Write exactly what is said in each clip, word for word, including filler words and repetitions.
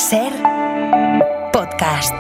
Ser podcast.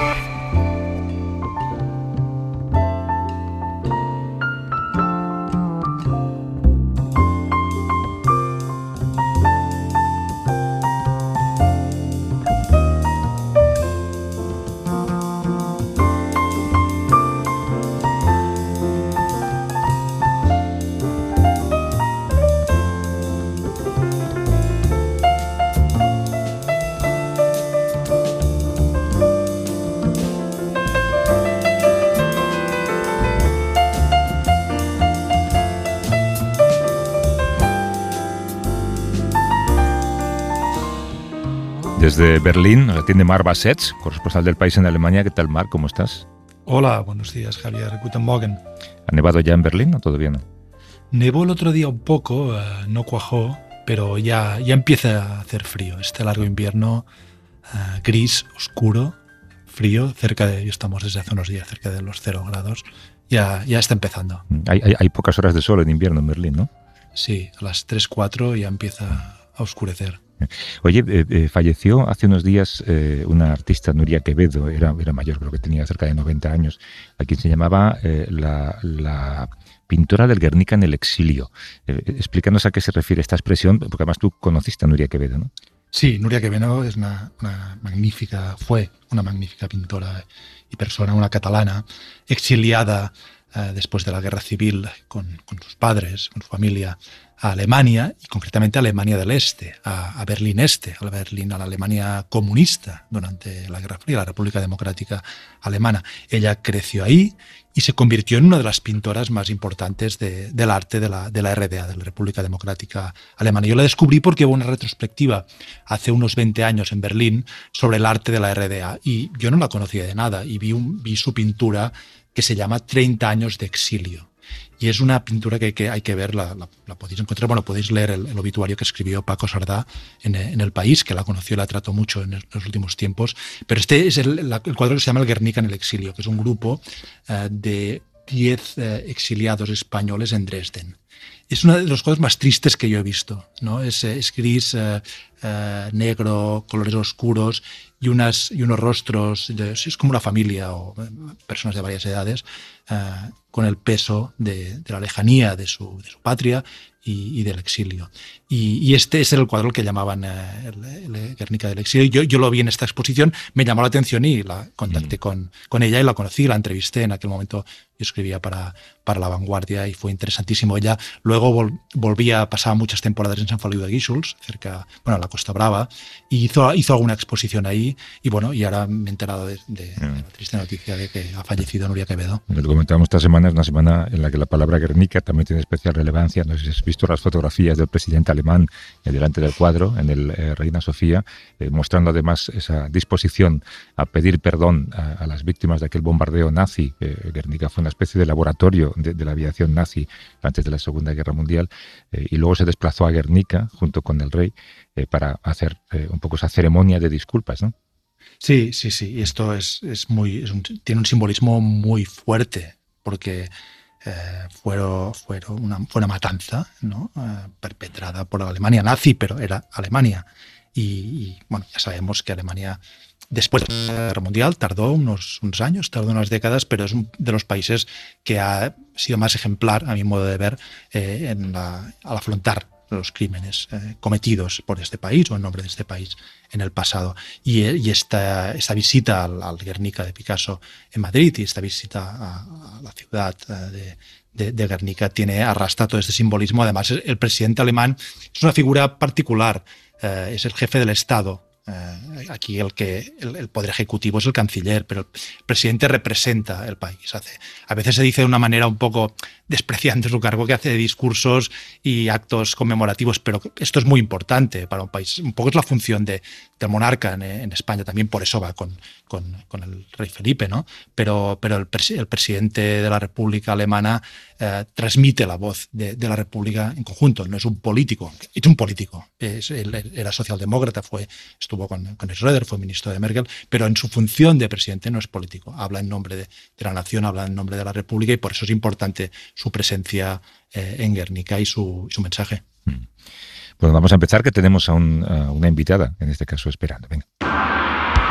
Desde Berlín nos atiende Marc Bassets, corresponsal del País en Alemania. ¿Qué tal, Marc? ¿Cómo estás? Hola, buenos días, Javier. Guten Morgen. ¿Ha nevado ya en Berlín o todavía no? Nevó el otro día un poco, uh, no cuajó, pero ya, ya empieza a hacer frío. Este largo invierno uh, gris, oscuro, frío, cerca de, estamos desde hace unos días cerca de los cero grados, ya, ya está empezando. Hay, hay, hay pocas horas de sol en invierno en Berlín, ¿no? Sí, a las tres, cuatro ya empieza a oscurecer. Oye, eh, eh, falleció hace unos días eh, una artista, Nuria Quevedo, era, era mayor, creo que tenía cerca de noventa años, a quien se llamaba eh, la, la pintora del Guernica en el exilio. Eh, explícanos a qué se refiere esta expresión, porque además tú conociste a Nuria Quevedo, ¿no? Sí, Nuria Quevedo es una, una magnífica, fue una magnífica pintora y persona, una catalana, exiliada eh, después de la guerra civil con, con sus padres, con su familia, a Alemania, y concretamente a Alemania del Este, a, a Berlín Este, a la Berlín, a la Alemania comunista durante la Guerra Fría, la República Democrática Alemana. Ella creció ahí y se convirtió en una de las pintoras más importantes de, del arte de la, de la R D A, de la República Democrática Alemana. Yo la descubrí porque hubo una retrospectiva hace unos veinte años en Berlín sobre el arte de la R D A y yo no la conocía de nada y vi, un, vi su pintura que se llama treinta años de exilio. Y es una pintura que hay que, hay que ver, la, la, la podéis encontrar, bueno, podéis leer el, el obituario que escribió Paco Sardá en, en El País, que la conoció y la trató mucho en, el, en los últimos tiempos. Pero este es el, la, el cuadro que se llama El Guernica en el exilio, que es un grupo uh, de diez uh, exiliados españoles en Dresden. Es uno de los cuadros más tristes que yo he visto, ¿no? Es, es gris, uh, uh, negro, colores oscuros y, unas, y unos rostros, de, es como una familia o personas de varias edades, uh, con el peso de, de la lejanía de su, de su patria y, y del exilio. Y, y este, este era el cuadro que llamaban uh, el, el Guernica del exilio. Yo, yo lo vi en esta exposición, me llamó la atención y la contacté mm. con, con ella y la conocí, la entrevisté. En aquel momento yo escribía para, para La Vanguardia y fue interesantísimo. Ella luego vol, volvía, pasaba muchas temporadas en Sant Feliu de Guíxols, cerca, bueno, a la Costa Brava, y hizo, hizo alguna exposición ahí. Y bueno, y ahora me he enterado de, de, mm. de la triste noticia de que ha fallecido Nuria Quevedo. Lo comentábamos esta semana, es una semana en la que la palabra Guernica también tiene especial relevancia. No sé si has visto las fotografías del presidente alemán eh, delante del cuadro, en el eh, Reina Sofía, eh, mostrando además esa disposición a pedir perdón a, a las víctimas de aquel bombardeo nazi. Eh, Guernica fue una especie de laboratorio de, de la aviación nazi antes de la Segunda Guerra Mundial, eh, y luego se desplazó a Guernica junto con el rey eh, para hacer eh, un poco esa ceremonia de disculpas, ¿no? Sí, sí, sí. Y esto es, es muy, es un, tiene un simbolismo muy fuerte, porque eh, fueron, fueron una, fue una matanza, ¿no? eh, perpetrada por la Alemania nazi, pero era Alemania. Y, y bueno, ya sabemos que Alemania, después de la Guerra Mundial, tardó unos, unos años, tardó unas décadas, pero es un de los países que ha sido más ejemplar, a mi modo de ver, eh, en la, al afrontar los crímenes eh, cometidos por este país o en nombre de este país en el pasado. Y, y esta, esta visita al, al Guernica de Picasso en Madrid y esta visita a, a la ciudad de, de, de Guernica tiene, arrastra todo este simbolismo. Además, el presidente alemán es una figura particular, eh, es el jefe del Estado. Eh, aquí el que el, el poder ejecutivo es el canciller, pero el presidente representa el país. Hace, a veces se dice de una manera un poco despreciante su cargo, que hace discursos y actos conmemorativos, pero esto es muy importante para un país. Un poco es la función de, del monarca en, en España, también por eso va con, con, con el rey Felipe, ¿no? Pero, pero el, pres, el presidente de la República Alemana eh, transmite la voz de, de la República en conjunto. No es un político, es un político. Es, él era socialdemócrata, fue, estuvo con, con Schröder, fue ministro de Merkel, pero en su función de presidente no es político. Habla en nombre de, de la nación, habla en nombre de la República, y por eso es importante su presencia eh, en Guernica y su, su mensaje. Bueno, vamos a empezar, que tenemos a, un, a una invitada, en este caso esperando. Venga.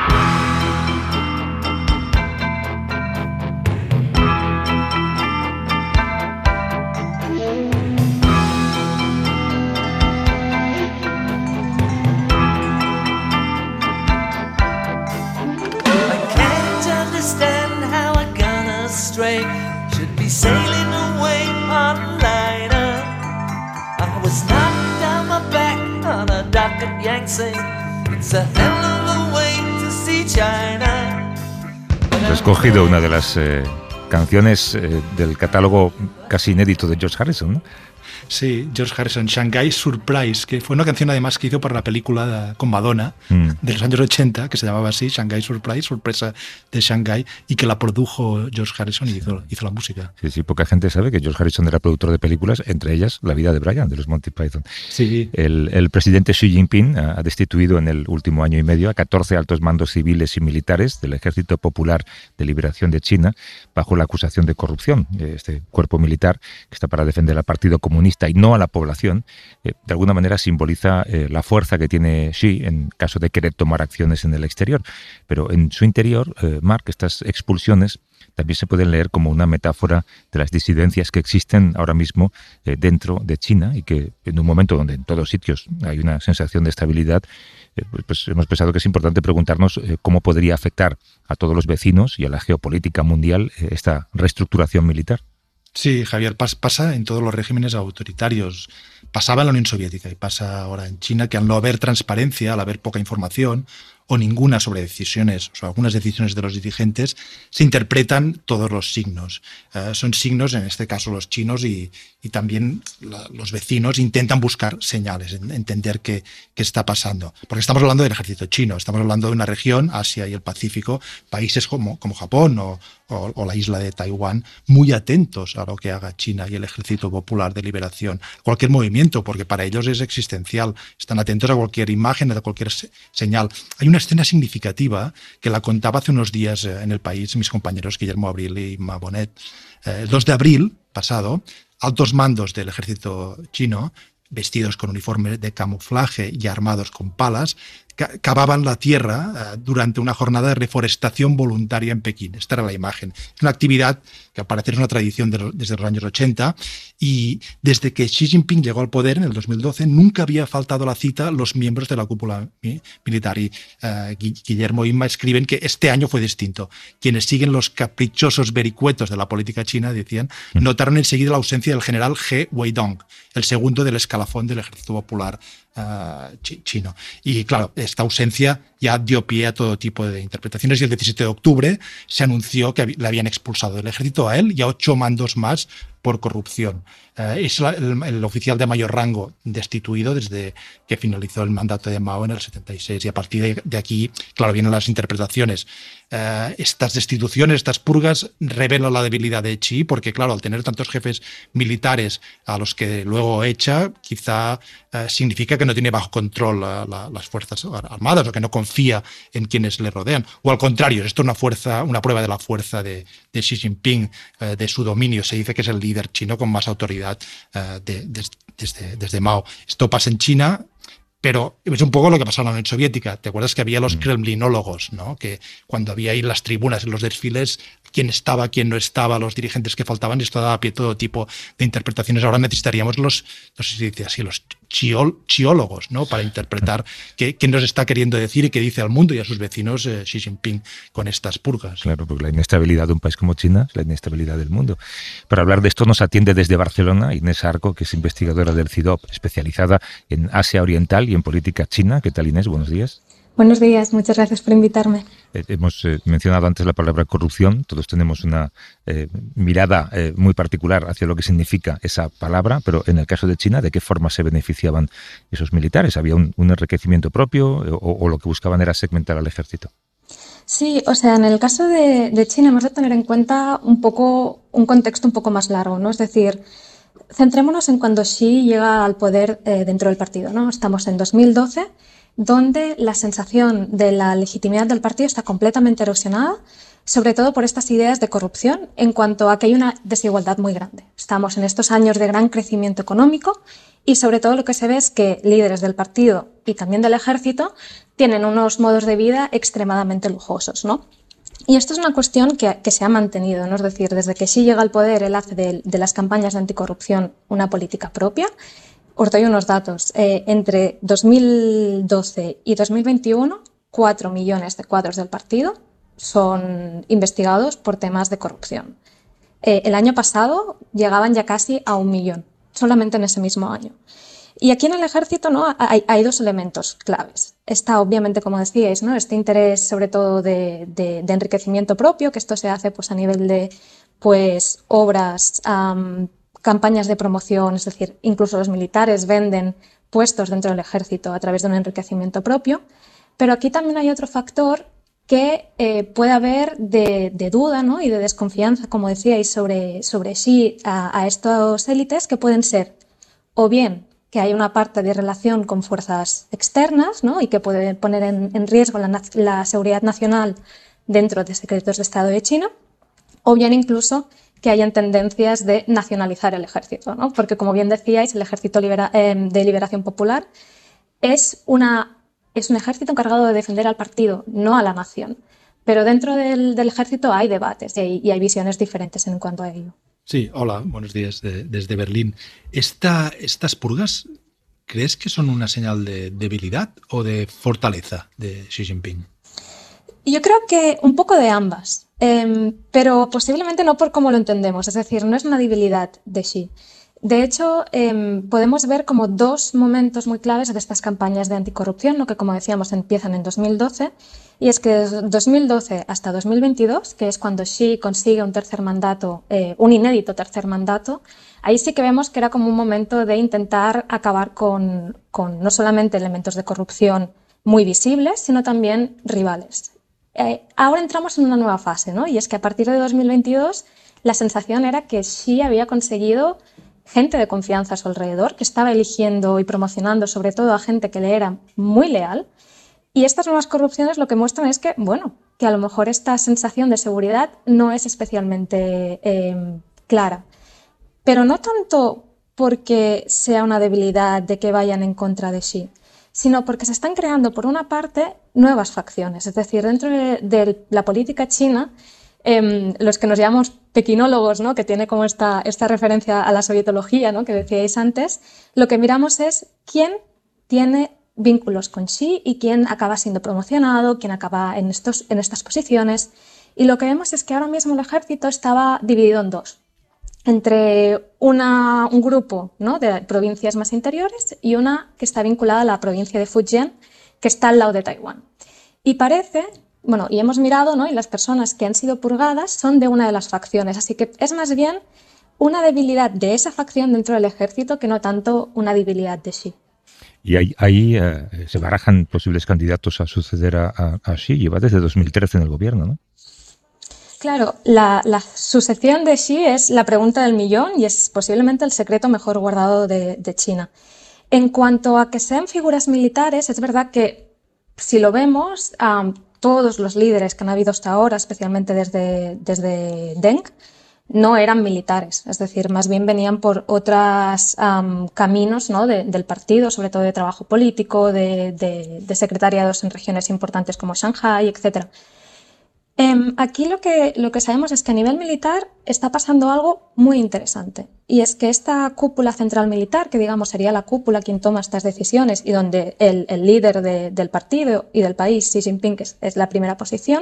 Should be sailing away on a liner. I was knocked down my back on a dock at Yangtze. It's a hell of a way to see China. He escogido una de las eh, canciones eh, del catálogo casi inédito de George Harrison, ¿no? Sí, George Harrison, Shanghai Surprise, que fue una canción además que hizo para la película de, con Madonna mm. de los años ochenta, que se llamaba así, Shanghai Surprise, sorpresa de Shanghai, y que la produjo George Harrison y hizo, hizo la música. Sí, sí, poca gente sabe que George Harrison era productor de películas, entre ellas La vida de Brian, de los Monty Python. Sí. El, el presidente Xi Jinping ha destituido en el último año y medio a catorce altos mandos civiles y militares del Ejército Popular de Liberación de China bajo la acusación de corrupción. Este cuerpo militar, que está para defender al Partido Comunista y no a la población, eh, de alguna manera simboliza eh, la fuerza que tiene Xi en caso de querer tomar acciones en el exterior. Pero en su interior, eh, Marc, estas expulsiones también se pueden leer como una metáfora de las disidencias que existen ahora mismo eh, dentro de China y que en un momento donde en todos sitios hay una sensación de estabilidad, eh, pues, pues hemos pensado que es importante preguntarnos eh, cómo podría afectar a todos los vecinos y a la geopolítica mundial eh, esta reestructuración militar. Sí, Javier, pasa en todos los regímenes autoritarios. Pasaba en la Unión Soviética y pasa ahora en China, que al no haber transparencia, al haber poca información o ninguna sobre decisiones, o sea, algunas decisiones de los dirigentes, se interpretan todos los signos. Uh, son signos, en este caso los chinos, y, y también la, los vecinos intentan buscar señales, entender qué, qué está pasando. Porque estamos hablando del ejército chino, estamos hablando de una región, Asia y el Pacífico, países como, como Japón o, o, o la isla de Taiwán, muy atentos a lo que haga China y el Ejército Popular de Liberación. Cualquier movimiento, porque para ellos es existencial. Están atentos a cualquier imagen, a cualquier se señal. Hay una escena significativa que la contaba hace unos días en El País mis compañeros Guillermo Abril y Ma Bonet. Eh, el dos de abril pasado, altos mandos del ejército chino, vestidos con uniforme de camuflaje y armados con palas, cavaban la tierra uh, durante una jornada de reforestación voluntaria en Pekín. Esta era la imagen. Es una actividad que al parecer es una tradición de lo, desde los años ochenta, y desde que Xi Jinping llegó al poder en el dos mil doce nunca había faltado a la cita los miembros de la cúpula mi, militar. Y uh, Guillermo e Inma escriben que este año fue distinto. Quienes siguen los caprichosos vericuetos de la política china, decían, notaron enseguida la ausencia del general He Weidong, el segundo del escalafón del Ejército Popular Uh, chino. Y claro, esta ausencia ya dio pie a todo tipo de interpretaciones, y el diecisiete de octubre se anunció que le habían expulsado del ejército a él y a ocho mandos más por corrupción. Uh, es la, el, el oficial de mayor rango destituido desde que finalizó el mandato de Mao en el setenta y seis, y a partir de, de aquí, claro, vienen las interpretaciones. Uh, estas destituciones, estas purgas revelan la debilidad de Xi, porque claro, al tener tantos jefes militares a los que luego echa, quizá uh, significa que no tiene bajo control la, la, las fuerzas armadas, o que no confía en quienes le rodean. O al contrario, esto es una fuerza, una prueba de la fuerza de, de Xi Jinping, uh, de su dominio. Se dice que es el líder chino con más autoridad uh, de, de, desde, desde Mao. Esto pasa en China, pero es un poco lo que pasó en la Unión Soviética. ¿Te acuerdas que había los kremlinólogos, ¿no? Que cuando había ahí las tribunas, en los desfiles, quién estaba, quién no estaba, los dirigentes que faltaban, esto daba pie a todo tipo de interpretaciones. Ahora necesitaríamos los, no sé si dice así, los chiol, chiólogos, ¿no? Para interpretar qué, qué nos está queriendo decir y qué dice al mundo y a sus vecinos eh, Xi Jinping con estas purgas. Claro, porque la inestabilidad de un país como China es la inestabilidad del mundo. Para hablar de esto nos atiende desde Barcelona Inés Arco, que es investigadora del C I D O P, especializada en Asia Oriental y en política china. ¿Qué tal, Inés? Buenos días. Buenos días, muchas gracias por invitarme. Eh, hemos eh, mencionado antes la palabra corrupción. Todos tenemos una eh, mirada eh, muy particular hacia lo que significa esa palabra, pero en el caso de China, ¿de qué forma se beneficiaban esos militares? ¿Había un, un enriquecimiento propio o, o lo que buscaban era segmentar al ejército? Sí, o sea, en el caso de, de China hemos de tener en cuenta un poco un contexto un poco más largo, ¿no? Es decir, centrémonos en cuando Xi llega al poder eh, dentro del partido, ¿no? Estamos en dos mil doce, donde la sensación de la legitimidad del partido está completamente erosionada, sobre todo por estas ideas de corrupción, en cuanto a que hay una desigualdad muy grande. Estamos en estos años de gran crecimiento económico Y sobre todo lo que se ve es que líderes del partido y también del ejército tienen unos modos de vida extremadamente lujosos, ¿no? Y esto es una cuestión que, que se ha mantenido, ¿no? Es decir, desde que Xi llega al poder, él hace de, de las campañas de anticorrupción una política propia. Os doy unos datos. Eh, entre dos mil doce y dos mil veintiuno, cuatro millones de cuadros del partido son investigados por temas de corrupción. Eh, el año pasado llegaban ya casi a un millón, solamente en ese mismo año. Y aquí en el ejército, ¿no? hay, hay dos elementos claves. Está, obviamente, como decíais, ¿no? este interés sobre todo de, de, de enriquecimiento propio, que esto se hace pues, a nivel de pues, obras, um, campañas de promoción, es decir, incluso los militares venden puestos dentro del ejército a través de un enriquecimiento propio. Pero aquí también hay otro factor que eh, puede haber de, de duda, ¿no? y de desconfianza, como decíais, sobre, sobre Xi a, a estos élites, que pueden ser o bien que hay una parte de relación con fuerzas externas, ¿no? y que puede poner en, en riesgo la, la seguridad nacional dentro de secretos de Estado de China, o bien incluso que hayan tendencias de nacionalizar el ejército, ¿no? porque como bien decíais, el Ejército Libera, eh, de Liberación Popular es una es un ejército encargado de defender al partido, no a la nación. Pero dentro del, del ejército hay debates y hay, y hay visiones diferentes en cuanto a ello. Sí, hola, buenos días de, desde Berlín. Esta, ¿Estas purgas crees que son una señal de debilidad o de fortaleza de Xi Jinping? Yo creo que un poco de ambas, eh, pero posiblemente no por cómo lo entendemos. Es decir, no es una debilidad de Xi. De hecho, eh, podemos ver como dos momentos muy claves de estas campañas de anticorrupción, ¿no? que como decíamos empiezan en dos mil doce, y es que desde dos mil doce hasta dos mil veintidós, que es cuando Xi consigue un tercer mandato, eh, un inédito tercer mandato, ahí sí que vemos que era como un momento de intentar acabar con, con no solamente elementos de corrupción muy visibles, sino también rivales. Eh, ahora entramos en una nueva fase, ¿no? y es que a partir de dos mil veintidós la sensación era que Xi había conseguido gente de confianza a su alrededor, que estaba eligiendo y promocionando sobre todo a gente que le era muy leal. Y estas nuevas corrupciones lo que muestran es que, bueno, que a lo mejor esta sensación de seguridad no es especialmente eh, clara. Pero no tanto porque sea una debilidad de que vayan en contra de Xi, sino porque se están creando, por una parte, nuevas facciones. Es decir, dentro de, de la política china, Eh, los que nos llamamos pequinólogos, ¿no? que tiene como esta, esta referencia a la sovietología, ¿no? que decíais antes, lo que miramos es quién tiene vínculos con Xi y quién acaba siendo promocionado, quién acaba en, estos, en estas posiciones. Y lo que vemos es que ahora mismo el ejército estaba dividido en dos, entre una, un grupo, ¿no? de provincias más interiores y una que está vinculada a la provincia de Fujian, que está al lado de Taiwán. Y parece... Bueno, y hemos mirado, ¿no? y las personas que han sido purgadas son de una de las facciones, así que es más bien una debilidad de esa facción dentro del ejército que no tanto una debilidad de Xi. Y ahí, ahí eh, se barajan posibles candidatos a suceder a, a, a Xi. Lleva desde dos mil trece en el gobierno, ¿no? Claro, la, la sucesión de Xi es la pregunta del millón y es posiblemente el secreto mejor guardado de, de China. En cuanto a que sean figuras militares, es verdad que si lo vemos... Um, todos los líderes que han habido hasta ahora, especialmente desde, desde Deng, no eran militares, es decir, más bien venían por otros um, caminos, ¿no? de, del partido, sobre todo de trabajo político, de, de, de secretariados en regiones importantes como Shanghái, etcétera. Eh, aquí lo que, lo que sabemos es que a nivel militar está pasando algo muy interesante, y es que esta cúpula central militar, que digamos sería la cúpula quien toma estas decisiones y donde el, el líder de, del partido y del país, Xi Jinping, que es, es la primera posición,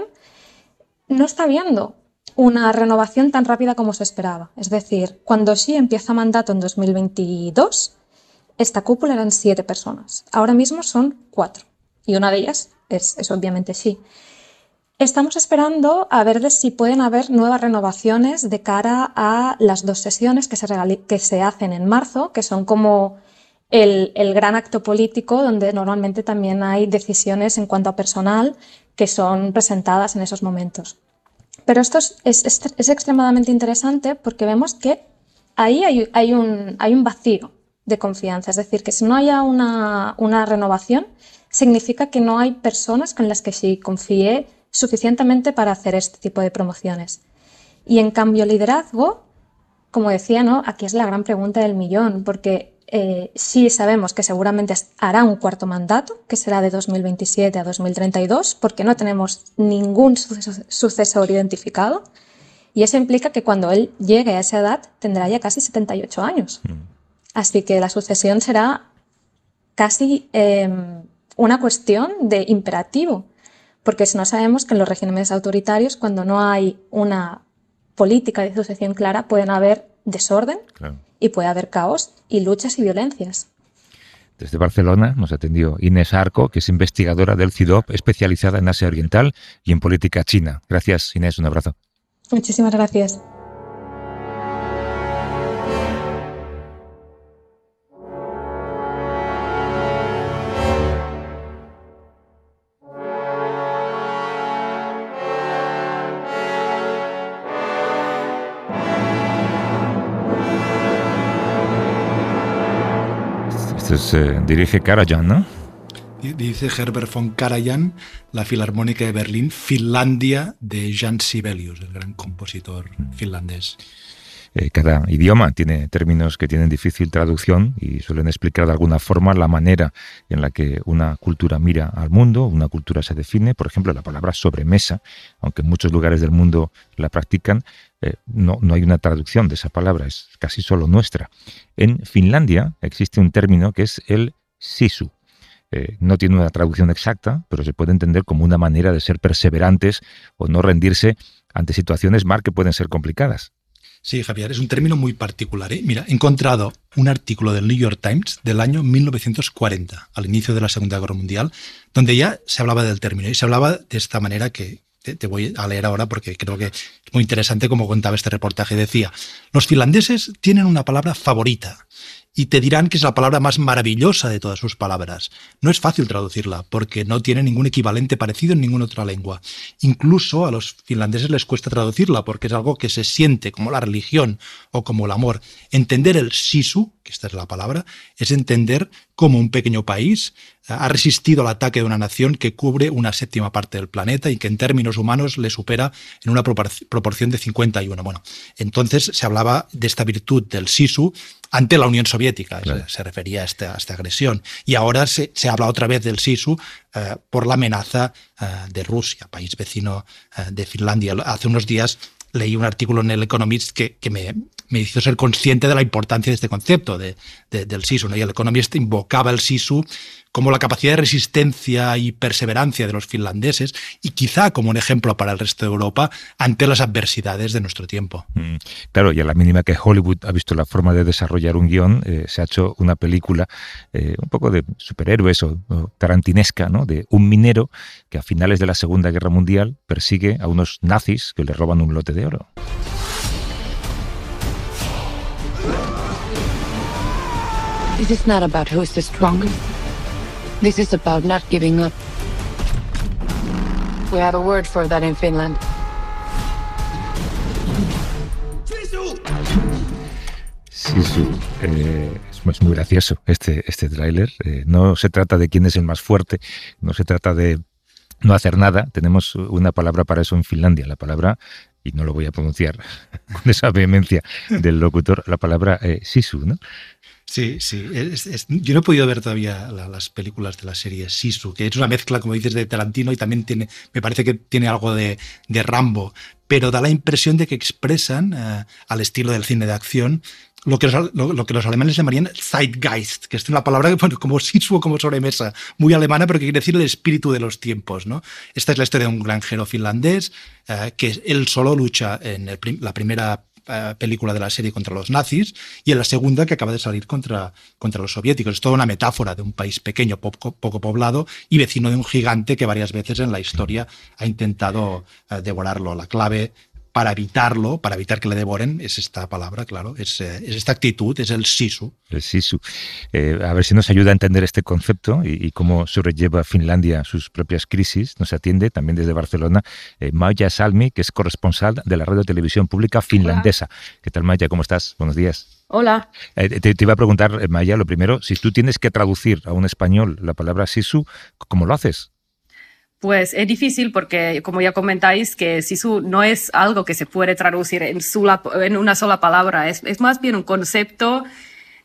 no está viendo una renovación tan rápida como se esperaba. Es decir, cuando Xi empieza mandato en dos mil veintidós, esta cúpula eran siete personas, ahora mismo son cuatro, y una de ellas es, es obviamente Xi. Estamos esperando a ver de si pueden haber nuevas renovaciones de cara a las dos sesiones que se, que se hacen en marzo, que son como el, el gran acto político donde normalmente también hay decisiones en cuanto a personal que son presentadas en esos momentos. Pero esto es, es, es, es extremadamente interesante porque vemos que ahí hay, hay, un, hay un vacío de confianza. Es decir, que si no haya una, una renovación, significa que no hay personas con las que Xi confíe suficientemente para hacer este tipo de promociones. Y en cambio liderazgo, como decía, ¿no? Aquí es la gran pregunta del millón, porque eh, sí sabemos que seguramente hará un cuarto mandato, que será de dos mil veintisiete a dos mil treinta y dos, porque no tenemos ningún sucesor identificado. Y eso implica que cuando él llegue a esa edad tendrá ya casi setenta y ocho años. Mm. Así que la sucesión será casi eh, una cuestión de imperativo, porque si no sabemos que en los regímenes autoritarios, cuando no hay una política de sucesión clara, pueden haber desorden, claro, y puede haber caos y luchas y violencias. Desde Barcelona nos atendió Inés Arco, que es investigadora del C I D O P, especializada en Asia Oriental y en política china. Gracias, Inés, un abrazo. Muchísimas gracias. Entonces, eh, dirige Karajan, ¿no? Dice Herbert von Karajan, la Filarmónica de Berlín, Finlandia, de Jan Sibelius, el gran compositor finlandés. Eh, cada idioma tiene términos que tienen difícil traducción y suelen explicar de alguna forma la manera en la que una cultura mira al mundo, una cultura se define. Por ejemplo, la palabra sobremesa, aunque en muchos lugares del mundo la practican, eh, no, no hay una traducción de esa palabra, es casi solo nuestra. En Finlandia existe un término que es el sisu. Eh, no tiene una traducción exacta, pero se puede entender como una manera de ser perseverantes o no rendirse ante situaciones mal que pueden ser complicadas. Sí, Javier, es un término muy particular, ¿eh? Mira, he encontrado un artículo del New York Times del año mil novecientos cuarenta, al inicio de la Segunda Guerra Mundial, donde ya se hablaba del término y se hablaba de esta manera que te, te voy a leer ahora porque creo que es muy interesante como contaba este reportaje. Decía, los finlandeses tienen una palabra favorita y te dirán que es la palabra más maravillosa de todas sus palabras. No es fácil traducirla porque no tiene ningún equivalente parecido en ninguna otra lengua. Incluso a los finlandeses les cuesta traducirla porque es algo que se siente como la religión o como el amor. Entender el sisu, que esta es la palabra, es entender cómo un pequeño país ha resistido al ataque de una nación que cubre una séptima parte del planeta y que en términos humanos le supera en una proporción de cincuenta y uno. Bueno, entonces se hablaba de esta virtud del sisu ante la Unión Soviética, claro. se, se refería a esta, a esta agresión. Y ahora se, se habla otra vez del sisu eh, por la amenaza eh, de Rusia, país vecino eh, de Finlandia. Hace unos días leí un artículo en el Economist que, que me, me hizo ser consciente de la importancia de este concepto de, de, del sisu, ¿no? Y el Economist invocaba el sisu como la capacidad de resistencia y perseverancia de los finlandeses y quizá como un ejemplo para el resto de Europa ante las adversidades de nuestro tiempo. Mm, claro, y a la mínima que Hollywood ha visto la forma de desarrollar un guión, eh, se ha hecho una película eh, un poco de superhéroes o, o tarantinesca, ¿no? De un minero que a finales de la Segunda Guerra Mundial persigue a unos nazis que le roban un lote de oro. This is not about who is the strongest. This is about not giving up. We have a word for that in Finland. Sisu. Eh, es muy gracioso este, este tráiler. Eh, no se trata de quién es el más fuerte, no se trata de no hacer nada. Tenemos una palabra para eso en Finlandia, la palabra, y no lo voy a pronunciar con esa vehemencia del locutor, la palabra eh, sisu, ¿no? Sí, sí. Es, es, yo no he podido ver todavía la, las películas de la serie Sisu, que es una mezcla, como dices, de Tarantino y también tiene, me parece que tiene algo de, de Rambo, pero da la impresión de que expresan, eh, al estilo del cine de acción, lo que, los, lo, lo que los alemanes llamarían Zeitgeist, que es una palabra que, bueno, como Sisu o como sobremesa, muy alemana, pero que quiere decir el espíritu de los tiempos, ¿no? Esta es la historia de un granjero finlandés eh, que él solo lucha en el prim, la primera película de la serie contra los nazis y en la segunda que acaba de salir contra, contra los soviéticos. Es toda una metáfora de un país pequeño, poco, poco poblado y vecino de un gigante que varias veces en la historia ha intentado uh, devorarlo. La clave para evitarlo, para evitar que le devoren, es esta palabra, claro, es, es esta actitud, es el sisu. El sisu. Eh, a ver si nos ayuda a entender este concepto y, y cómo sobrelleva Finlandia sus propias crisis. Nos atiende también desde Barcelona eh, Maija Salmi, que es corresponsal de la radio televisión pública finlandesa. Hola. ¿Qué tal, Maija? ¿Cómo estás? Buenos días. Hola. Eh, te, te iba a preguntar, Maija, lo primero, si tú tienes que traducir a un español la palabra sisu, ¿cómo lo haces? Pues es difícil porque, como ya comentáis, que sisu no es algo que se puede traducir en, sola, en una sola palabra. Es, es más bien un concepto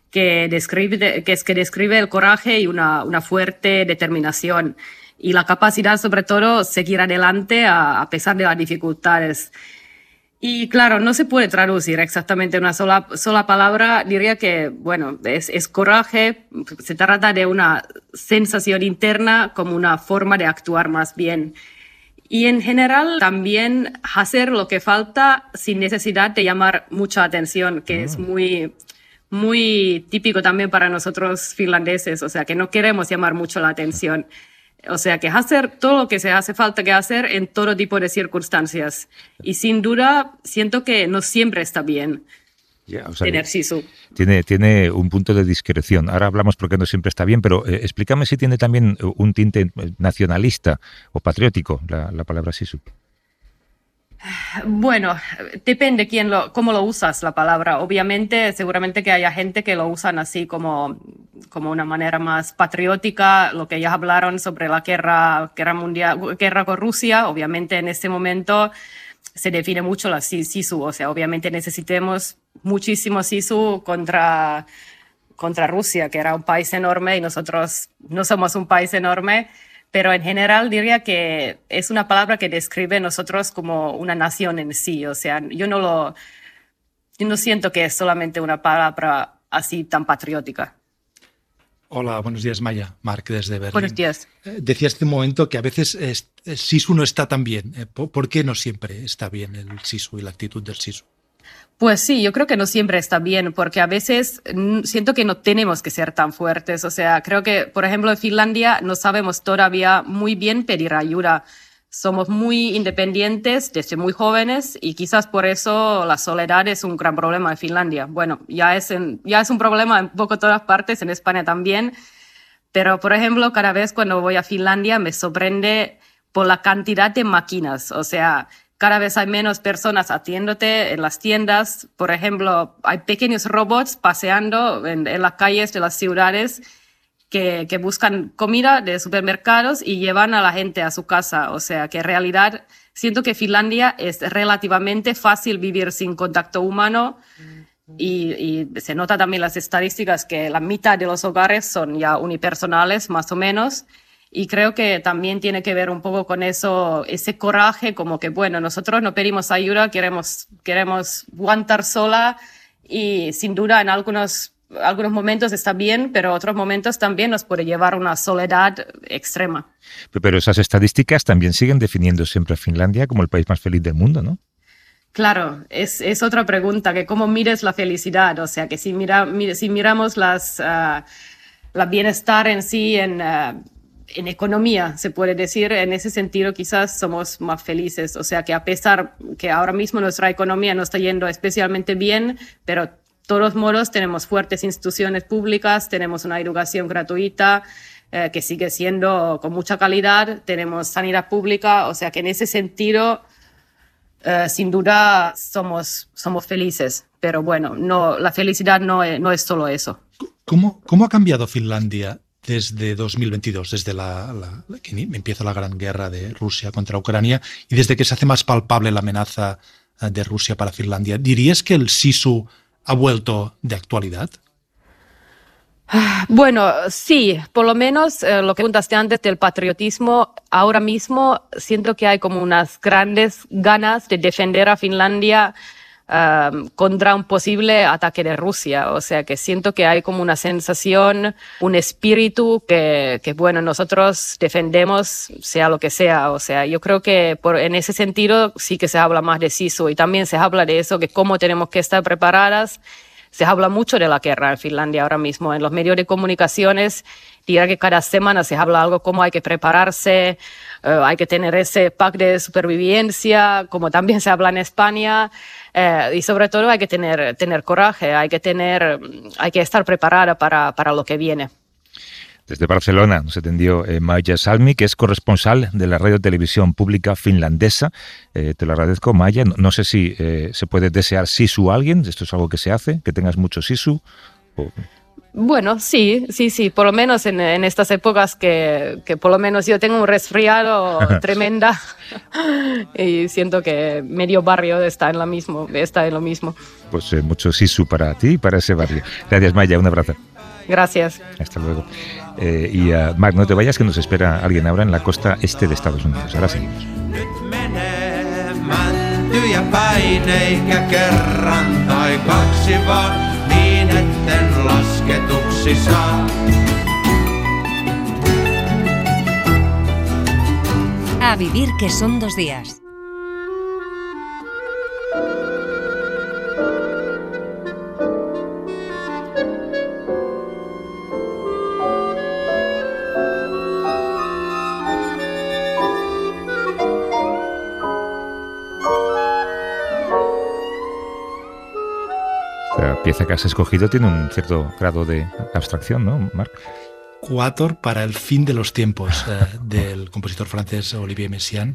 que describe, que es que describe el coraje y una, una fuerte determinación y la capacidad, sobre todo, seguir adelante a, a pesar de las dificultades. Y claro, no se puede traducir exactamente una sola, sola palabra. Diría que, bueno, es, es coraje. Se trata de una sensación interna como una forma de actuar más bien. Y en general también hacer lo que falta sin necesidad de llamar mucha atención, que mm. es muy... muy típico también para nosotros finlandeses, o sea, que no queremos llamar mucho la atención. O sea, que hacer todo lo que se hace falta que hacer en todo tipo de circunstancias. Y sin duda, siento que no siempre está bien yeah, o sea, tener sisu. Tiene, tiene un punto de discreción. Ahora hablamos porque no siempre está bien, pero eh, explícame si tiene también un tinte nacionalista o patriótico la, la palabra sisu. Bueno, depende quién lo, cómo lo usas la palabra. Obviamente, seguramente que haya gente que lo usan así como, como una manera más patriótica, lo que ya hablaron sobre la guerra, guerra mundial, guerra con Rusia. Obviamente en este momento se define mucho la sisu, o sea, obviamente necesitamos muchísimo sisu contra, contra Rusia, que era un país enorme y nosotros no somos un país enorme. Pero en general diría que es una palabra que describe nosotros como una nación en sí. O sea, yo no lo, yo no siento que es solamente una palabra así tan patriótica. Hola, buenos días, Maya. Marc, desde Berlín. Buenos días. Eh, decías hace un momento que a veces es, el sisu no está tan bien. Eh, ¿Por qué no siempre está bien el sisu y la actitud del sisu? Pues sí, yo creo que no siempre está bien, porque a veces siento que no tenemos que ser tan fuertes. O sea, creo que, por ejemplo, en Finlandia no sabemos todavía muy bien pedir ayuda. Somos muy independientes desde muy jóvenes y quizás por eso la soledad es un gran problema en Finlandia. Bueno, ya es, en, ya es un problema en poco todas partes, en España también. Pero, por ejemplo, cada vez cuando voy a Finlandia me sorprende por la cantidad de máquinas. O sea, cada vez hay menos personas atiéndote en las tiendas. Por ejemplo, hay pequeños robots paseando en, en las calles de las ciudades que, que buscan comida de supermercados y llevan a la gente a su casa. O sea, que en realidad siento que Finlandia es relativamente fácil vivir sin contacto humano y, y se nota también las estadísticas que la mitad de los hogares son ya unipersonales, más o menos. Y creo que también tiene que ver un poco con eso, ese coraje, como que, bueno, nosotros no pedimos ayuda, queremos, queremos aguantar sola y sin duda en algunos, algunos momentos está bien, pero otros momentos también nos puede llevar a una soledad extrema. Pero esas estadísticas también siguen definiendo siempre a Finlandia como el país más feliz del mundo, ¿no? Claro, es, es otra pregunta, que cómo mires la felicidad, o sea, que si, mira, si miramos las, uh, la bienestar en sí, en... Uh, en economía, se puede decir, en ese sentido quizás somos más felices. O sea que a pesar que ahora mismo nuestra economía no está yendo especialmente bien, pero de todos modos tenemos fuertes instituciones públicas, tenemos una educación gratuita eh, que sigue siendo con mucha calidad, tenemos sanidad pública, o sea que en ese sentido eh, sin duda somos, somos felices. Pero bueno, no, la felicidad no es, no es solo eso. ¿Cómo, cómo ha cambiado Finlandia desde dos mil veintidós, desde la, la, que empieza la gran guerra de Rusia contra Ucrania y desde que se hace más palpable la amenaza de Rusia para Finlandia? ¿Dirías que el sisu ha vuelto de actualidad? Bueno, sí, por lo menos eh, lo que preguntaste antes del patriotismo, ahora mismo siento que hay como unas grandes ganas de defender a Finlandia Uh, contra un posible ataque de Rusia. O sea, que siento que hay como una sensación, un espíritu que, que bueno, nosotros defendemos sea lo que sea. O sea, yo creo que por, en ese sentido sí que se habla más de sisu y también se habla de eso, que cómo tenemos que estar preparadas. Se habla mucho de la guerra en Finlandia ahora mismo. En los medios de comunicaciones, diría que cada semana se habla algo como hay que prepararse, uh, hay que tener ese pack de supervivencia, como también se habla en España. Eh, y sobre todo hay que tener, tener coraje, hay que, tener, hay que estar preparada para, para lo que viene. Desde Barcelona nos atendió eh, Maja Salmi, que es corresponsal de la radio televisión pública finlandesa. Eh, te lo agradezco, Maja. No, no sé si eh, se puede desear sisu a alguien, esto es algo que se hace, que tengas mucho sisu. O... Bueno, sí, sí, sí, por lo menos en, en estas épocas que, que por lo menos yo tengo un resfriado tremenda y siento que medio barrio está en, la mismo, está en lo mismo. Pues eh, mucho sisu para ti y para ese barrio. Gracias, Maya, un abrazo. Gracias. Hasta luego. Eh, y uh, Marc, no te vayas, que nos espera alguien ahora en la costa este de Estados Unidos. Ahora seguimos. Mäntyjä päin eikä kerran tai kaksi vaan niin etten lasketuksi saa. A vivir que son dos días. La pieza que has escogido tiene un cierto grado de abstracción, ¿no, Marc? Quatuor para el fin de los tiempos, eh, del compositor francés Olivier Messiaen,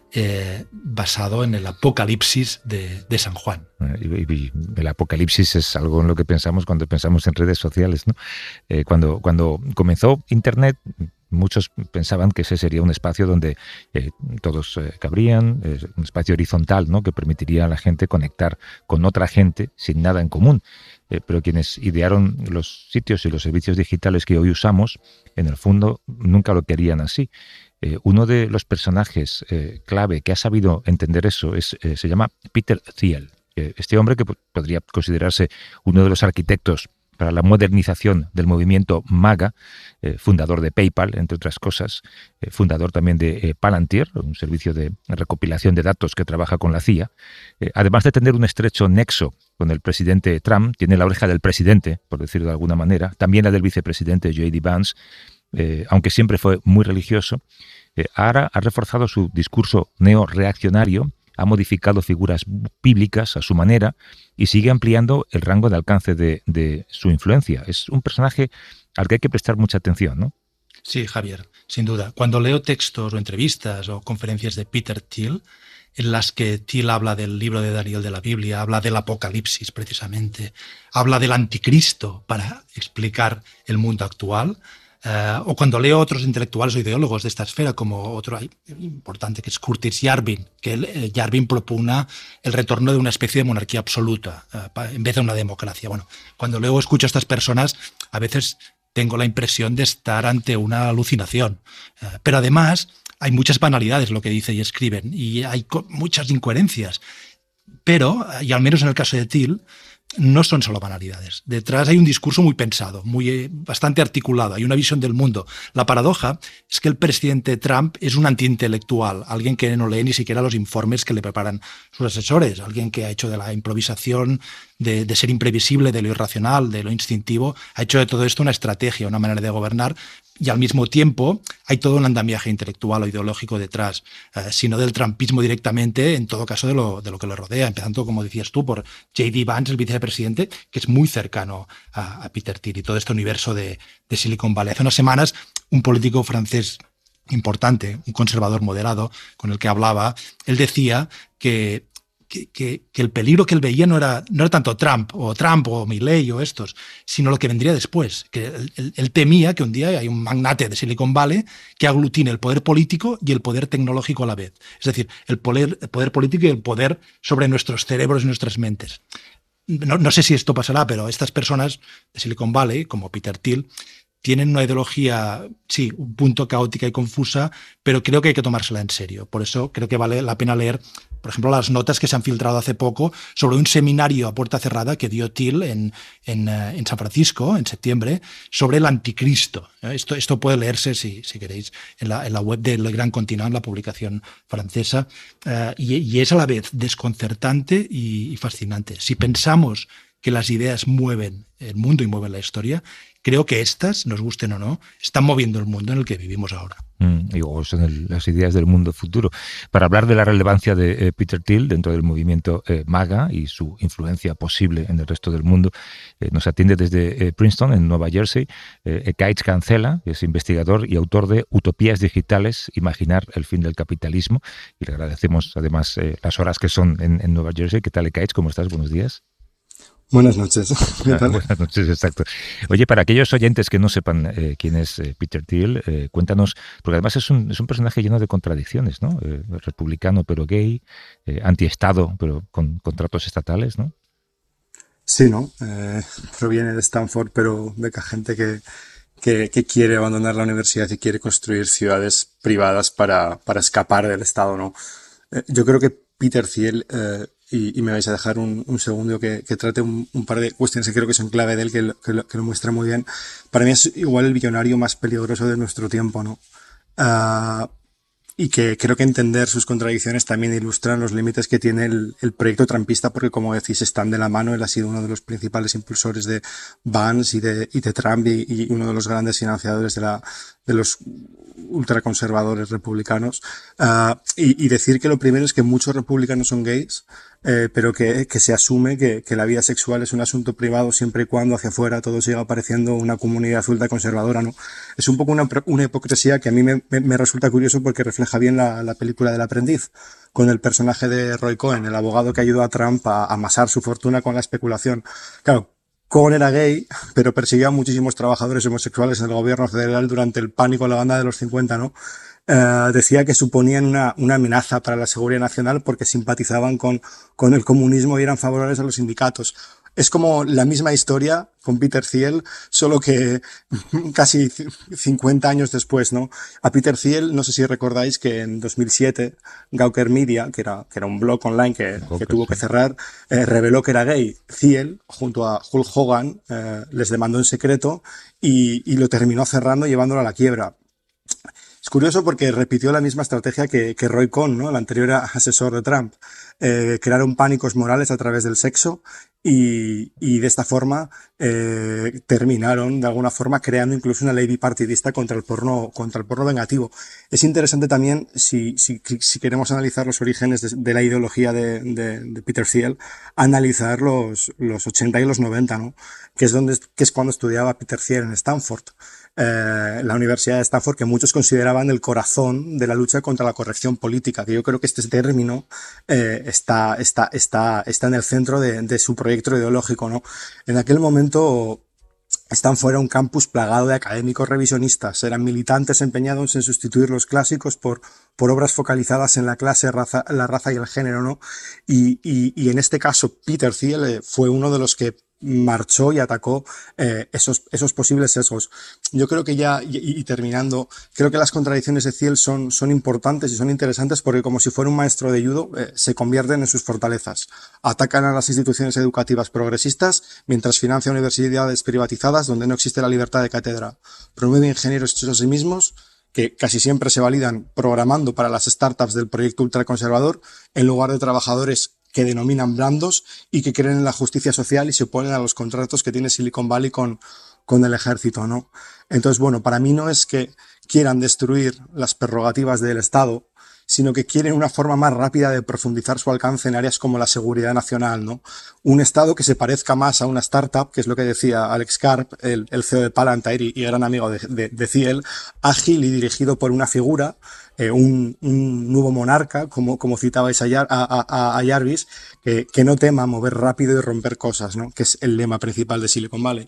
eh, basado en el Apocalipsis de, de San Juan. Y, y, el apocalipsis es algo en lo que pensamos cuando pensamos en redes sociales, ¿no? Eh, cuando, cuando comenzó Internet, muchos pensaban que ese sería un espacio donde eh, todos eh, cabrían, eh, un espacio horizontal, ¿no?, que permitiría a la gente conectar con otra gente sin nada en común. Eh, pero quienes idearon los sitios y los servicios digitales que hoy usamos, en el fondo nunca lo querían así. Eh, uno de los personajes eh, clave que ha sabido entender eso es, eh, se llama Peter Thiel. Eh, este hombre, que podría considerarse uno de los arquitectos para la modernización del movimiento MAGA, eh, fundador de PayPal, entre otras cosas, eh, fundador también de eh, Palantir, un servicio de recopilación de datos que trabaja con la C I A. Eh, además de tener un estrecho nexo con el presidente Trump, tiene la oreja del presidente, por decirlo de alguna manera, también la del vicepresidente J D Vance, eh, aunque siempre fue muy religioso. Eh, ahora ha reforzado su discurso neoreaccionario, ha modificado figuras bíblicas a su manera y sigue ampliando el rango de alcance de, de su influencia. Es un personaje al que hay que prestar mucha atención, ¿no? Sí, Javier, sin duda. Cuando leo textos o entrevistas o conferencias de Peter Thiel, en las que Thiel habla del libro de Daniel de la Biblia, habla del Apocalipsis precisamente, habla del Anticristo para explicar el mundo actual, Uh, o cuando leo otros intelectuales o ideólogos de esta esfera, como otro importante que es Curtis Yarvin, que él, eh, Yarvin propugna el retorno de una especie de monarquía absoluta uh, en vez de una democracia. Bueno, cuando luego escucho a estas personas, a veces tengo la impresión de estar ante una alucinación. Uh, pero además hay muchas banalidades lo que dicen y escriben, y hay muchas incoherencias. Pero, y al menos en el caso de Thiel, no son solo banalidades. Detrás hay un discurso muy pensado, muy, eh, bastante articulado, hay una visión del mundo. La paradoja es que el presidente Trump es un antiintelectual, alguien que no lee ni siquiera los informes que le preparan sus asesores, alguien que ha hecho de la improvisación, de, de ser imprevisible, de lo irracional, de lo instintivo, ha hecho de todo esto una estrategia, una manera de gobernar, y al mismo tiempo hay todo un andamiaje intelectual o ideológico detrás, eh, sino del trumpismo directamente, en todo caso de lo, de lo que lo rodea, empezando, como decías tú, por J D Vance, el vicepresidente, que es muy cercano a, a Peter Thiel y todo este universo de, de Silicon Valley. Hace unas semanas, un político francés importante, un conservador moderado, con el que hablaba, él decía que Que, que, que el peligro que él veía no era, no era tanto Trump o Trump o Milley o estos, sino lo que vendría después. Que él, él, él temía que un día hay un magnate de Silicon Valley que aglutine el poder político y el poder tecnológico a la vez. Es decir, el poder, el poder político y el poder sobre nuestros cerebros y nuestras mentes. No, no sé si esto pasará, pero estas personas de Silicon Valley, como Peter Thiel, tienen una ideología, sí, un punto caótica y confusa, pero creo que hay que tomársela en serio. Por eso creo que vale la pena leer, por ejemplo, las notas que se han filtrado hace poco sobre un seminario a puerta cerrada que dio Thiel en, en, en San Francisco, en septiembre, sobre el anticristo. Esto, esto puede leerse, si, si queréis, en la, en la web del Gran Continent, en la publicación francesa, uh, y, y es a la vez desconcertante y, y fascinante. Si pensamos que las ideas mueven el mundo y mueven la historia, creo que estas, nos gusten o no, están moviendo el mundo en el que vivimos ahora. Mm, digo, son el, las ideas del mundo futuro. Para hablar de la relevancia de eh, Peter Thiel dentro del movimiento eh, MAGA y su influencia posible en el resto del mundo, eh, nos atiende desde eh, Princeton, en Nueva Jersey, eh, Ekaich Cancela, que es investigador y autor de Utopías Digitales, Imaginar el fin del capitalismo. Y le agradecemos además eh, las horas que son en, en Nueva Jersey. ¿Qué tal, Ekaich? ¿Cómo estás? Buenos días. Buenas noches. ¿Qué tal? Buenas noches, exacto. Oye, para aquellos oyentes que no sepan eh, quién es eh, Peter Thiel, eh, cuéntanos, porque además es un, es un personaje lleno de contradicciones, ¿no? Eh, republicano pero gay, eh, antiestado pero con contratos estatales, ¿no? Sí, ¿no? Eh, proviene de Stanford, pero beca gente que, que, que quiere abandonar la universidad y quiere construir ciudades privadas para, para escapar del Estado, ¿no? Eh, yo creo que Peter Thiel... Eh, Y, y me vais a dejar un, un segundo que, que trate un, un par de cuestiones que creo que son clave de él, que lo, que, lo, que lo muestra muy bien. Para mí es igual el billonario más peligroso de nuestro tiempo, ¿no? Uh, y que creo que entender sus contradicciones también ilustran los límites que tiene el, el proyecto trumpista, porque como decís, están de la mano. Él ha sido uno de los principales impulsores de Vance y de, y de Trump y, y uno de los grandes financiadores de, la, de los ultraconservadores republicanos. Uh, y, y decir que lo primero es que muchos republicanos son gays, eh, pero que, que se asume que, que la vida sexual es un asunto privado siempre y cuando hacia afuera todo siga pareciendo una comunidad ultraconservadora, ¿no? Es un poco una, una hipocresía que a mí me, me, me resulta curioso porque refleja bien la, la película del aprendiz, con el personaje de Roy Cohn, el abogado que ayudó a Trump a, a amasar su fortuna con la especulación. Claro, Cohn era gay, pero persiguió a muchísimos trabajadores homosexuales en el gobierno federal durante el pánico en la banda de los cincuenta, ¿no? Uh, decía que suponían una, una amenaza para la seguridad nacional porque simpatizaban con, con el comunismo y eran favorables a los sindicatos. Es como la misma historia con Peter Thiel, solo que casi cincuenta años después, ¿no? A Peter Thiel, no sé si recordáis que en dos mil siete, Gawker Media, que era, que era un blog online que, que tuvo que cerrar, eh, reveló que era gay. Thiel, junto a Hulk Hogan, eh, les demandó en secreto y, y lo terminó cerrando, llevándolo a la quiebra. Es curioso porque repitió la misma estrategia que, que Roy Cohn, ¿no? El anterior asesor de Trump. Eh, crearon pánicos morales a través del sexo y, y de esta forma eh, terminaron de alguna forma creando incluso una ley bipartidista contra el porno, contra el porno vengativo. Es interesante también, si, si, si queremos analizar los orígenes de, de la ideología de, de, de Peter Thiel, analizar los, los ochenta y los noventa, ¿no? Que es, donde, que es cuando estudiaba Peter Thiel en Stanford. Eh, la Universidad de Stanford, que muchos consideraban el corazón de la lucha contra la corrección política, que yo creo que este término eh, está, está, está, está en el centro de, de su proyecto ideológico, ¿no? En aquel momento Stanford era un campus plagado de académicos revisionistas, eran militantes empeñados en sustituir los clásicos por, por obras focalizadas en la clase, raza, la raza y el género, ¿no? Y, y, y en este caso Peter Thiel fue uno de los que marchó y atacó eh, esos, esos posibles sesgos. Yo creo que ya, y, y terminando, creo que las contradicciones de Thiel son, son importantes y son interesantes porque como si fuera un maestro de judo, eh, se convierten en sus fortalezas. Atacan a las instituciones educativas progresistas mientras financia universidades privatizadas donde no existe la libertad de cátedra. Promueve ingenieros hechos a sí mismos que casi siempre se validan programando para las startups del proyecto ultraconservador en lugar de trabajadores que denominan blandos y que creen en la justicia social y se oponen a los contratos que tiene Silicon Valley con, con el ejército, ¿no? Entonces, bueno, para mí no es que quieran destruir las prerrogativas del Estado, sino que quieren una forma más rápida de profundizar su alcance en áreas como la seguridad nacional, ¿no? Un Estado que se parezca más a una startup, que es lo que decía Alex Karp, el, el C E O de Palantir y, y gran amigo de, de, de Thiel, ágil y dirigido por una figura, eh, un, un nuevo monarca, como, como citabais a, a, a, a Jarvis, que, que no tema mover rápido y romper cosas, ¿no? Que es el lema principal de Silicon Valley.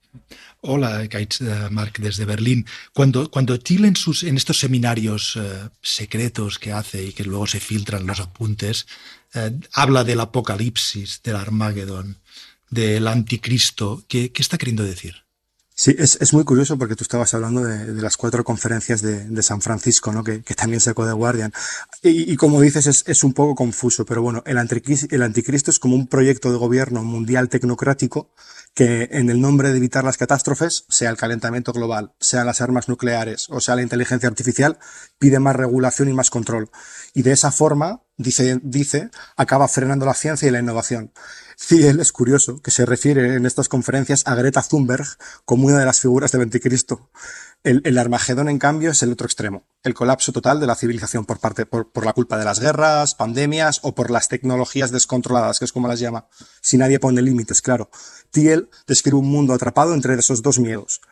Hola, Gaitz, uh, Mark, desde Berlín. Cuando, cuando Thiel en, sus, en estos seminarios uh, secretos que hace y que luego se filtran los apuntes, uh, habla del apocalipsis, del Armagedón, del anticristo, ¿qué, qué está queriendo decir? Sí, es, es muy curioso porque tú estabas hablando de, de las cuatro conferencias de, de San Francisco, ¿no? Que, que también sacó The Guardian. Y, y como dices, es, es un poco confuso, pero bueno, el anticristo, el anticristo es como un proyecto de gobierno mundial tecnocrático que en el nombre de evitar las catástrofes, sea el calentamiento global, sean las armas nucleares o sea la inteligencia artificial, pide más regulación y más control. Y de esa forma, dice, dice, acaba frenando la ciencia y la innovación. Thiel es curioso que se refiere en estas conferencias a Greta Thunberg como una de las figuras del anticristo. El, el Armagedón, en cambio, es el otro extremo. El colapso total de la civilización por parte, por, por la culpa de las guerras, pandemias o por las tecnologías descontroladas, que es como las llama. Si nadie pone límites, claro. Thiel describe un mundo atrapado entre esos dos miedos.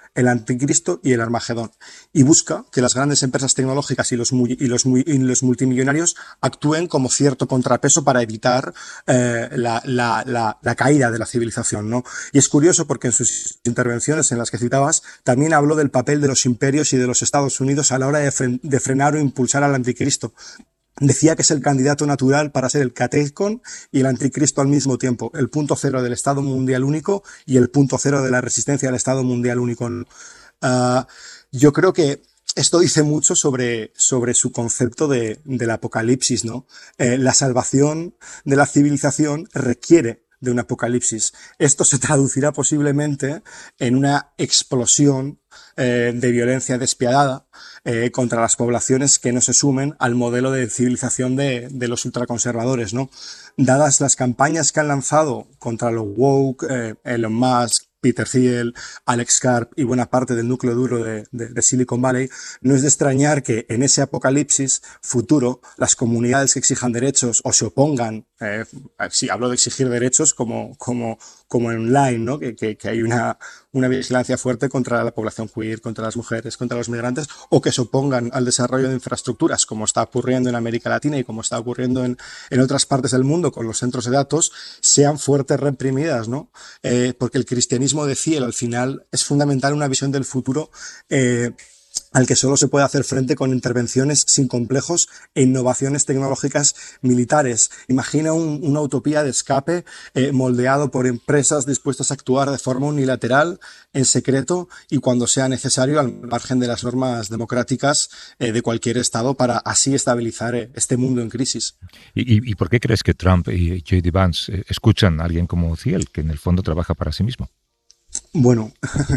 el anticristo y el Armagedón. Y busca que las grandes empresas tecnológicas y los, muy, y los, muy, y los multimillonarios actúen como cierto contrapeso para evitar eh, la, la, la, la caída de la civilización, ¿no? Y es curioso porque en sus intervenciones en las que citabas también habló del papel de los imperios y de los Estados Unidos a la hora de, fren de frenar o impulsar al anticristo. Decía que es el candidato natural para ser el catechon y el anticristo al mismo tiempo, el punto cero del Estado Mundial Único y el punto cero de la resistencia al Estado Mundial Único. Uh, yo creo que esto dice mucho sobre, sobre su concepto de, del apocalipsis, ¿no? Eh, la salvación de la civilización requiere de un apocalipsis. Esto se traducirá posiblemente en una explosión eh, de violencia despiadada eh, contra las poblaciones que no se sumen al modelo de civilización de, de los ultraconservadores, ¿no? Dadas las campañas que han lanzado contra los woke, eh, Elon Musk, Peter Thiel, Alex Karp y buena parte del núcleo duro de, de, de Silicon Valley, no es de extrañar que en ese apocalipsis futuro las comunidades que exijan derechos o se opongan, eh, sí, hablo de exigir derechos como, como, como en online, ¿no? que, que, que hay una, una vigilancia fuerte contra la población queer, contra las mujeres, contra los migrantes, o que se opongan al desarrollo de infraestructuras, como está ocurriendo en América Latina y como está ocurriendo en, en otras partes del mundo con los centros de datos, sean fuertes reprimidas, ¿no? Eh, porque el cristianismo de Thiel al final es fundamental una visión del futuro eh, al que solo se puede hacer frente con intervenciones sin complejos e innovaciones tecnológicas militares. Imagina un, una utopía de escape eh, moldeado por empresas dispuestas a actuar de forma unilateral, en secreto y cuando sea necesario al margen de las normas democráticas eh, de cualquier Estado para así estabilizar eh, este mundo en crisis. ¿Y, y, ¿Y por qué crees que Trump y J D Vance eh, escuchan a alguien como Thiel, que en el fondo trabaja para sí mismo? Bueno,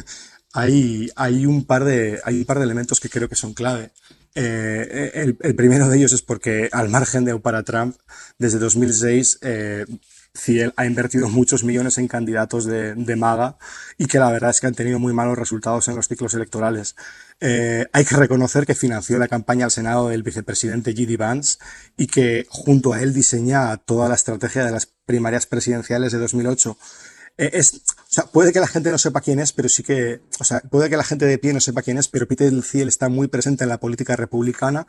hay, hay, un par de, hay un par de elementos que creo que son clave. Eh, el, el primero de ellos es porque, al margen de para Trump, desde dos mil seis, eh, Thiel ha invertido muchos millones en candidatos de, de MAGA y que la verdad es que han tenido muy malos resultados en los ciclos electorales. Eh, hay que reconocer que financió la campaña al Senado del vicepresidente J D Vance y que junto a él diseña toda la estrategia de las primarias presidenciales de dos mil ocho. Eh, es, o sea, puede que la gente no sepa quién es, pero sí que, o sea, puede que la gente de pie no sepa quién es, pero Peter Thiel está muy presente en la política republicana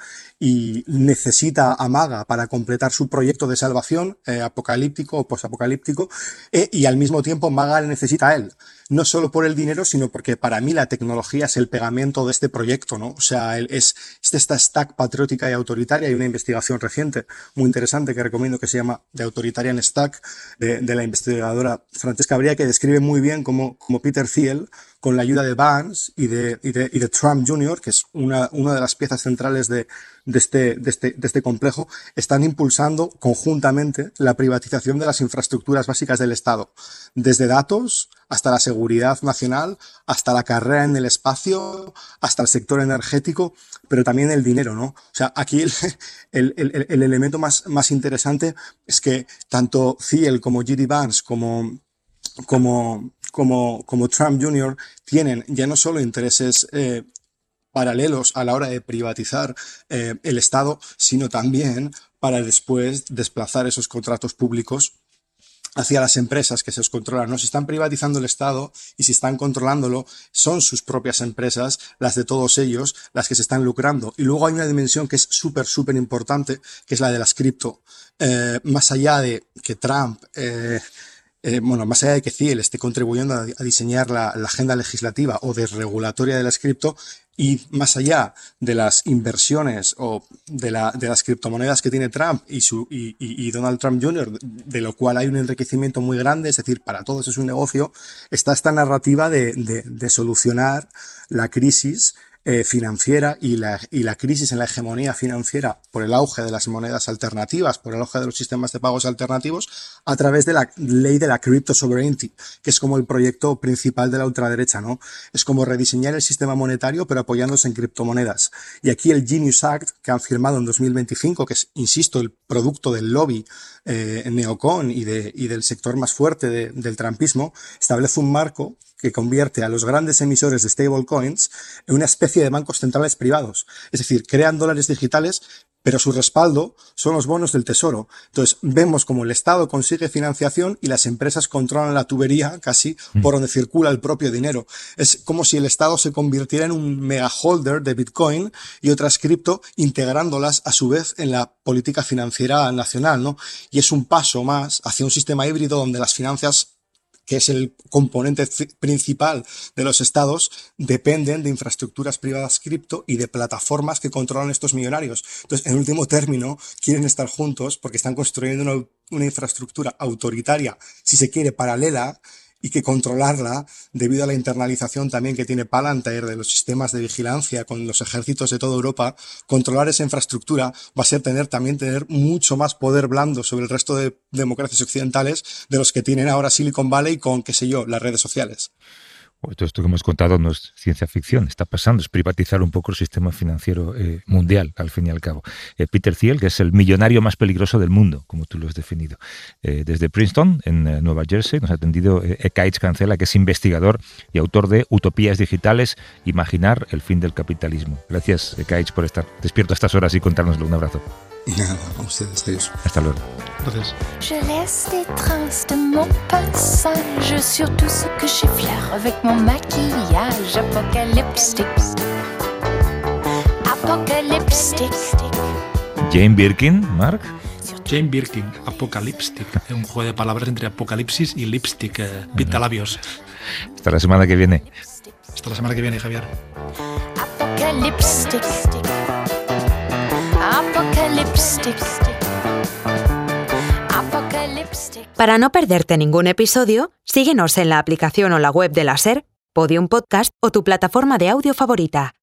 y necesita a MAGA para completar su proyecto de salvación eh, apocalíptico o posapocalíptico eh, y al mismo tiempo MAGA le necesita a él. No solo por el dinero, sino porque para mí la tecnología es el pegamento de este proyecto, ¿no? O sea, es, es esta stack patriótica y autoritaria. Hay una investigación reciente muy interesante que recomiendo que se llama The Authoritarian Stack de, de la investigadora Francesca Bria, que describe muy bien cómo, cómo Peter Thiel, con la ayuda de Vance y de, y de, y de Trump junior, que es una, una de las piezas centrales de, de, este, de, este, de este complejo, están impulsando conjuntamente la privatización de las infraestructuras básicas del Estado, desde datos hasta la seguridad nacional, hasta la carrera en el espacio, hasta el sector energético, pero también el dinero, ¿no? O sea, aquí el, el, el, el elemento más, más interesante es que tanto Thiel como J D Vance como como, como, como Trump junior tienen ya no solo intereses eh, paralelos a la hora de privatizar eh, el Estado, sino también para después desplazar esos contratos públicos hacia las empresas que se os controlan, ¿no? Si están privatizando el Estado y si están controlándolo, son sus propias empresas, las de todos ellos, las que se están lucrando. Y luego hay una dimensión que es súper, súper importante, que es la de las cripto. Eh, más allá de que Trump... Eh, Eh, bueno, más allá de que Thiel esté contribuyendo a, a diseñar la, la agenda legislativa o desregulatoria de las cripto y más allá de las inversiones o de, la, de las criptomonedas que tiene Trump y, su, y, y, y Donald Trump junior, de lo cual hay un enriquecimiento muy grande, es decir, para todos es un negocio, está esta narrativa de, de, de solucionar la crisis Eh, financiera y la, y la crisis en la hegemonía financiera por el auge de las monedas alternativas, por el auge de los sistemas de pagos alternativos, a través de la ley de la Crypto Sovereignty, que es como el proyecto principal de la ultraderecha, ¿no? Es como rediseñar el sistema monetario, pero apoyándose en criptomonedas. Y aquí el Genius Act, que han firmado en dos mil veinticinco, que es, insisto, el producto del lobby eh, neocon y, de, y del sector más fuerte de, del trumpismo, establece un marco que convierte a los grandes emisores de stablecoins en una especie de bancos centrales privados. Es decir, crean dólares digitales pero su respaldo son los bonos del Tesoro. Entonces vemos como el Estado consigue financiación y las empresas controlan la tubería casi por donde circula el propio dinero. Es como si el Estado se convirtiera en un mega holder de Bitcoin y otras cripto, integrándolas a su vez en la política financiera nacional, ¿no? Y es un paso más hacia un sistema híbrido donde las finanzas, que es el componente principal de los estados, dependen de infraestructuras privadas cripto y de plataformas que controlan estos millonarios. Entonces, en último término, quieren estar juntos porque están construyendo una, una infraestructura autoritaria, si se quiere, paralela, y que controlarla, debido a la internalización también que tiene Palantir de los sistemas de vigilancia con los ejércitos de toda Europa, controlar esa infraestructura va a ser tener también tener mucho más poder blando sobre el resto de democracias occidentales de los que tienen ahora Silicon Valley con, qué sé yo, las redes sociales. Todo esto que hemos contado no es ciencia ficción, está pasando, es privatizar un poco el sistema financiero eh, mundial, al fin y al cabo. Eh, Peter Thiel, que es el millonario más peligroso del mundo, como tú lo has definido. Eh, desde Princeton, en eh, Nueva Jersey, nos ha atendido eh, Ekaich Cancela, que es investigador y autor de Utopías Digitales, Imaginar el fin del capitalismo. Gracias, Ekaich, por estar despierto a estas horas y contárnoslo. Un abrazo. Nada, a ustedes, adiós. Hasta luego. Gracias. Je laisse des traces de mon passage sur tout ce que j'effleure avec mon maquillage apocalyptique. Apocalyptique. Jane Birkin, Marc. Jane Birkin, Apocalyptic, un juego de palabras entre apocalipsis y lipstick, eh, pintalabios. Hasta la semana que viene. Hasta la semana que viene, Javier. Apocalyptic. Apocalyptic. Apocalyptic. Para no perderte ningún episodio, síguenos en la aplicación o la web de la SER, Podium Podcast o tu plataforma de audio favorita.